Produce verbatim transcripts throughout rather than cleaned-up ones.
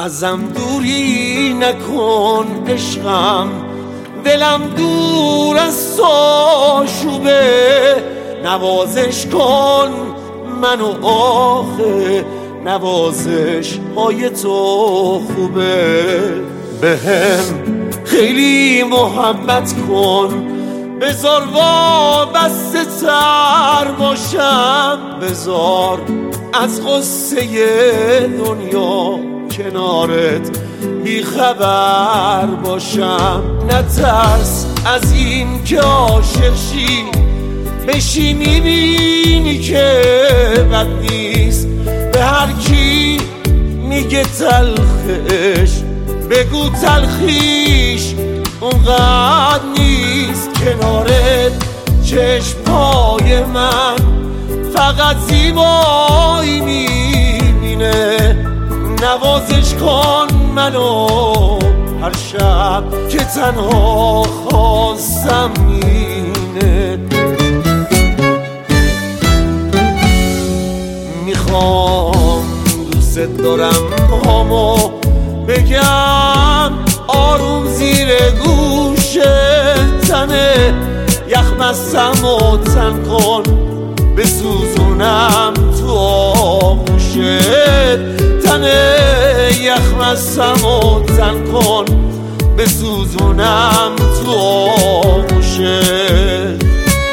ازم دوری نکن عشقم، دلم دور از تو شوبه، نوازش کن منو آخه، نوازش های تو خوبه. بهم خیلی محبت کن، بذار وابسته تر باشم، بذار از غصه دنیا کنارت بیخبر باشم. نترس از این که عاشق شی، بشی میبینی که بد نیست. به هر کی میگه تلخش بگو تلخیش اونقدر نیست. کنارت چشمای من فقط زیبایی میبینه، نوازش کن منو هر شب که تنها خواستم اینه. میخوام دوست دارم هامو بگم آروم زیر گوش تنه، یخ مستم و تن کن بسوزونم تو آغوشت تنه، یخ مستم و تن کن بسوزونم تو آغوشت.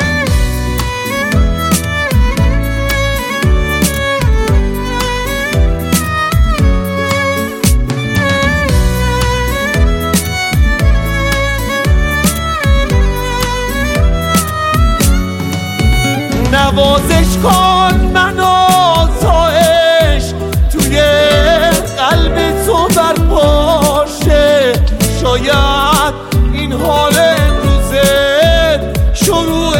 نوازش کن منو تا عشق توی قلب تو برپاشه، شاید این حال امروزت شروع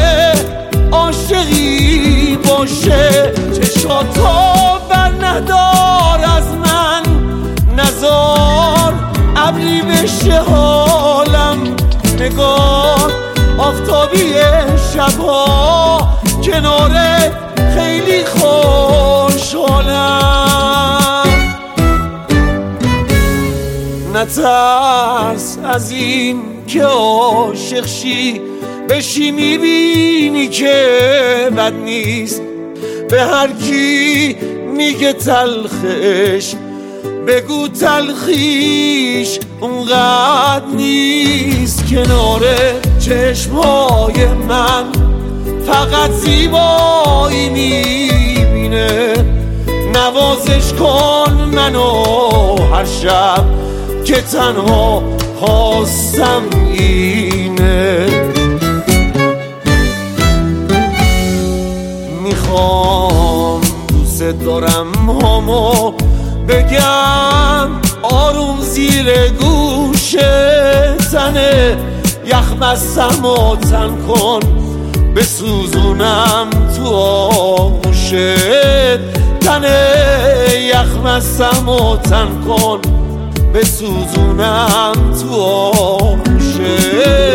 عاشقی باشه. چشاتو بر ندار از من، نزار ابری بشه حالم، نگاه آفتابی شبها کنارت خیلی خوشحالم. نترس از این که عاشق شی، بشی میبینی که بد نیست. به هر کی میگه تلخش بگو تلخیش اونقدر نیست. کنار چشمای من فقط زیبایی میبینه، نوازش کن منو هر شب که تنها خواستم اینه. میخوام دوست دارم هامو بگم آروم زیر گوش تنه، یخ مستم و تن کن بسوزونم تو آغوشت تنه، یخ مستم و تن کن بسوزونم تو آغوشت.